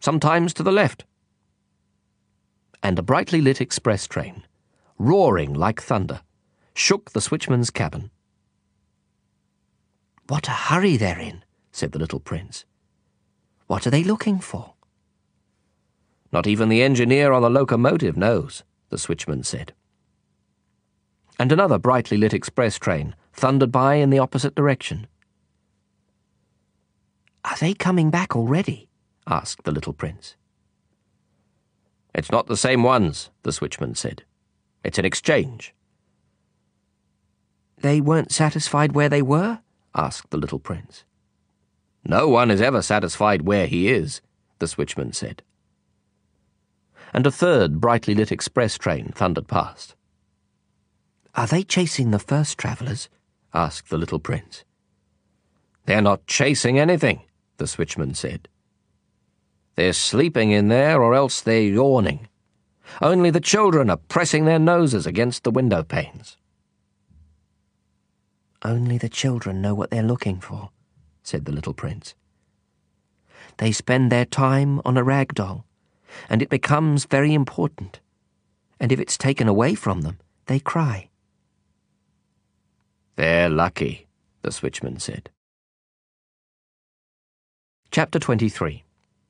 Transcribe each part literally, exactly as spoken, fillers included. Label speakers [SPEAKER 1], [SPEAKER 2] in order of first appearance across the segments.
[SPEAKER 1] sometimes to the left." And a brightly lit express train, roaring like thunder, shook the switchman's cabin. "What a hurry they're in," said the little prince. "What are they looking for?" "Not even the engineer on the locomotive knows," the switchman said. And another brightly lit express train thundered by in the opposite direction. "Are they coming back already?" asked the little prince. "It's not the same ones," the switchman said. "It's an exchange." "They weren't satisfied where they were?" asked the little prince. "No one is ever satisfied where he is," the switchman said. And a third brightly lit express train thundered past. "Are they chasing the first travellers?" asked the little prince. "They're not chasing anything," the switchman said. "They're sleeping in there, or else they're yawning. Only the children are pressing their noses against the window panes." "Only the children know what they're looking for," said the little prince. "They spend their time on a rag doll, and it becomes very important. And if it's taken away from them, they cry." "They're lucky," the switchman said. Chapter twenty-three.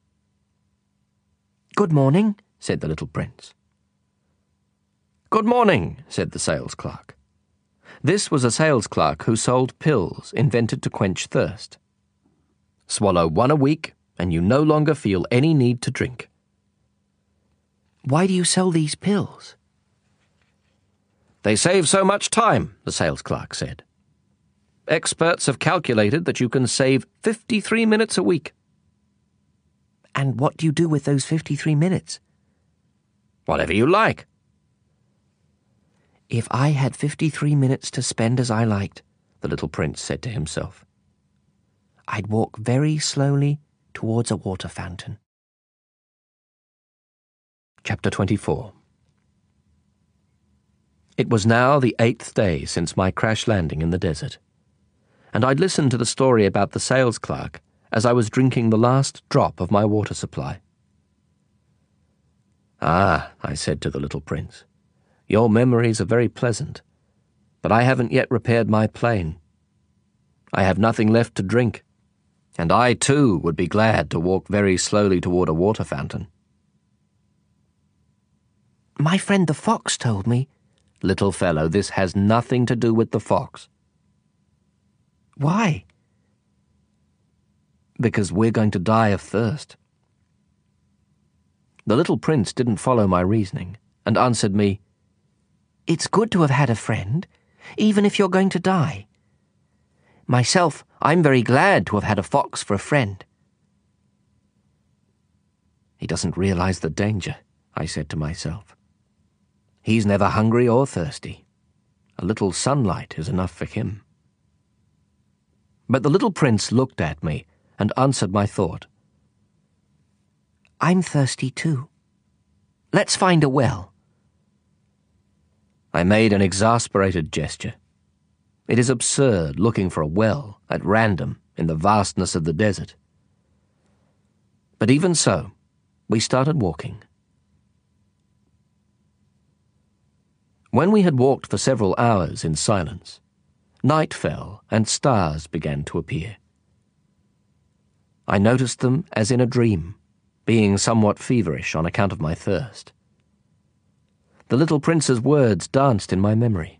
[SPEAKER 1] "Good morning," said the little prince. "Good morning," said the sales clerk. This was a sales clerk who sold pills invented to quench thirst. Swallow one a week, and you no longer feel any need to drink. "Why do you sell these pills?" "They save so much time," the sales clerk said. "Experts have calculated that you can save fifty-three minutes a week." "And what do you do with those fifty-three minutes?" "Whatever you like." "If I had fifty-three minutes to spend as I liked," the little prince said to himself, "I'd walk very slowly towards a water fountain." Chapter twenty-four. It was now the eighth day since my crash landing in the desert, and I'd listened to the story about the sales clerk as I was drinking the last drop of my water supply. "Ah," I said to the little prince, "your memories are very pleasant, but I haven't yet repaired my plane. I have nothing left to drink, and I too would be glad to walk very slowly toward a water fountain." "My friend the fox told me—" "Little fellow, this has nothing to do with the fox." "Why?" "Because we're going to die of thirst." The little prince didn't follow my reasoning, and answered me, "It's good to have had a friend, even if you're going to die. Myself, I'm very glad to have had a fox for a friend." "He doesn't realize the danger," I said to myself. "He's never hungry or thirsty. A little sunlight is enough for him." But the little prince looked at me and answered my thought. "I'm thirsty too. Let's find a well." I made an exasperated gesture. It is absurd looking for a well at random in the vastness of the desert. But even so, we started walking. When we had walked for several hours in silence, night fell and stars began to appear. I noticed them as in a dream, being somewhat feverish on account of my thirst. The little prince's words danced in my memory.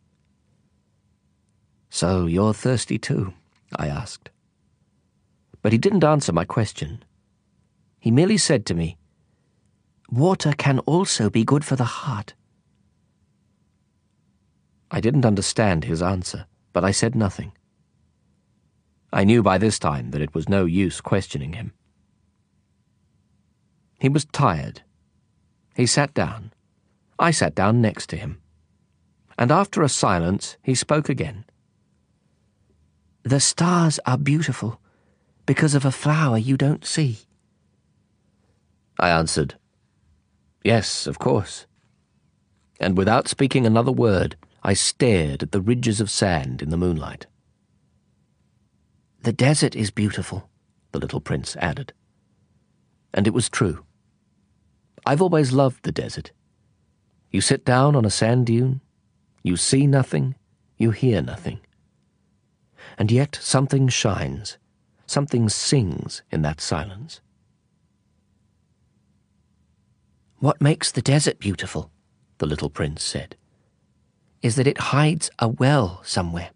[SPEAKER 1] "So you're thirsty too?" I asked. But he didn't answer my question. He merely said to me, "Water can also be good for the heart." I didn't understand his answer, but I said nothing. I knew by this time that it was no use questioning him. He was tired. He sat down. I sat down next to him. And after a silence, he spoke again. "The stars are beautiful because of a flower you don't see." I answered, "Yes, of course." And without speaking another word, I stared at the ridges of sand in the moonlight. "The desert is beautiful," the little prince added. And it was true. I've always loved the desert. You sit down on a sand dune, you see nothing, you hear nothing. And yet something shines, something sings in that silence. "What makes the desert beautiful," the little prince said, "is that it hides a well somewhere."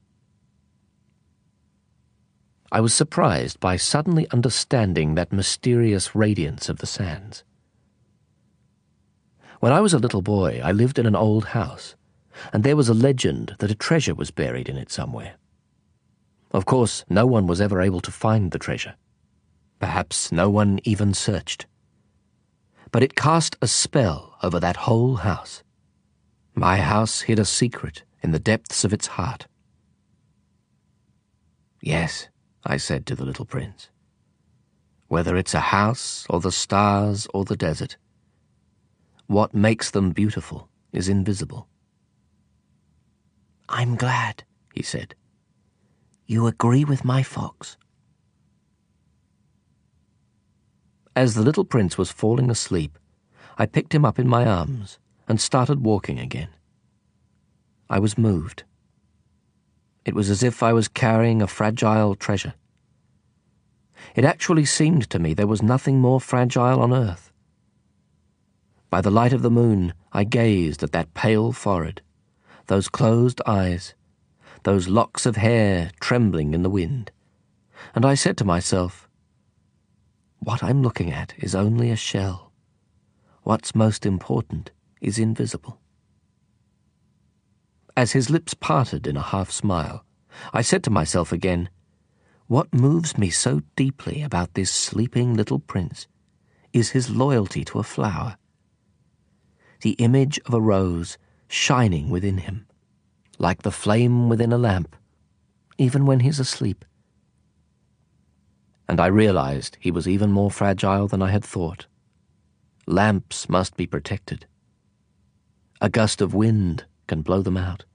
[SPEAKER 1] I was surprised by suddenly understanding that mysterious radiance of the sands. When I was a little boy, I lived in an old house, and there was a legend that a treasure was buried in it somewhere. Of course, no one was ever able to find the treasure. Perhaps no one even searched. But it cast a spell over that whole house. My house hid a secret in the depths of its heart. "Yes," I said to the little prince, "whether it's a house or the stars or the desert, what makes them beautiful is invisible." "I'm glad," he said. "You agree with my fox." As the little prince was falling asleep, I picked him up in my arms and started walking again. I was moved. It was as if I was carrying a fragile treasure. It actually seemed to me there was nothing more fragile on earth. By the light of the moon, I gazed at that pale forehead, those closed eyes, those locks of hair trembling in the wind, and I said to myself, "What I'm looking at is only a shell. What's most important is invisible." As his lips parted in a half-smile, I said to myself again, "What moves me so deeply about this sleeping little prince is his loyalty to a flower. The image of a rose shining within him, like the flame within a lamp, even when he's asleep." And I realized he was even more fragile than I had thought. Lamps must be protected. A gust of wind can blow them out.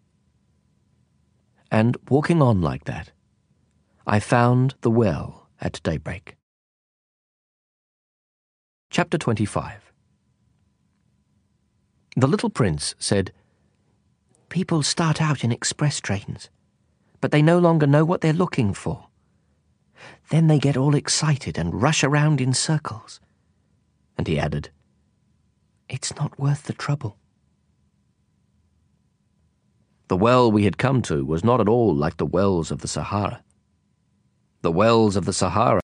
[SPEAKER 1] And walking on like that, I found the well at daybreak. Chapter twenty-five. The little prince said, "People start out in express trains, but they no longer know what they're looking for. Then they get all excited and rush around in circles." And he added, "It's not worth the trouble." The well we had come to was not at all like the wells of the Sahara. The wells of the Sahara